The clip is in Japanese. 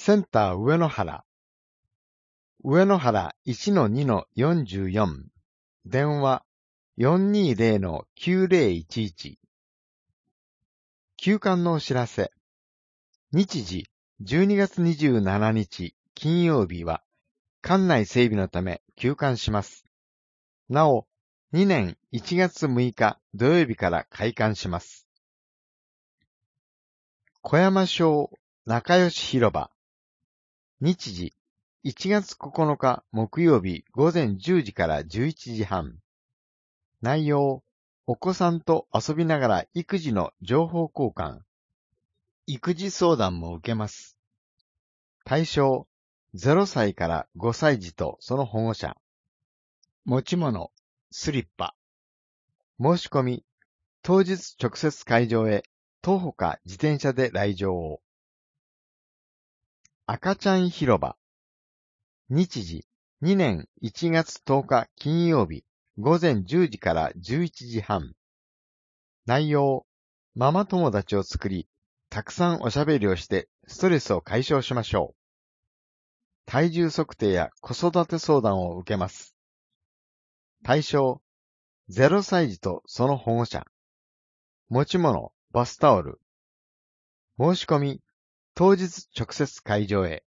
センター上野原。上野原 1-2-44。電話 420-9011。休館のお知らせ。日時12月27日金曜日は館内整備のため休館します。なお、2年1月6日土曜日から開館します。小山小仲良し広場。日時1月9日木曜日午前10時から11時半。内容、お子さんと遊びながら育児の情報交換。育児相談も受けます。対象、0歳から5歳児とその保護者。持ち物、スリッパ。申し込み、当日直接会場へ、徒歩か自転車で来場を。赤ちゃん広場。日時、2年1月10日金曜日、午前10時から11時半。内容、ママ友達を作り、たくさんおしゃべりをしてストレスを解消しましょう。体重測定や子育て相談を受けます。対象、0歳児とその保護者。持ち物、バスタオル。申し込み、当日直接会場へ。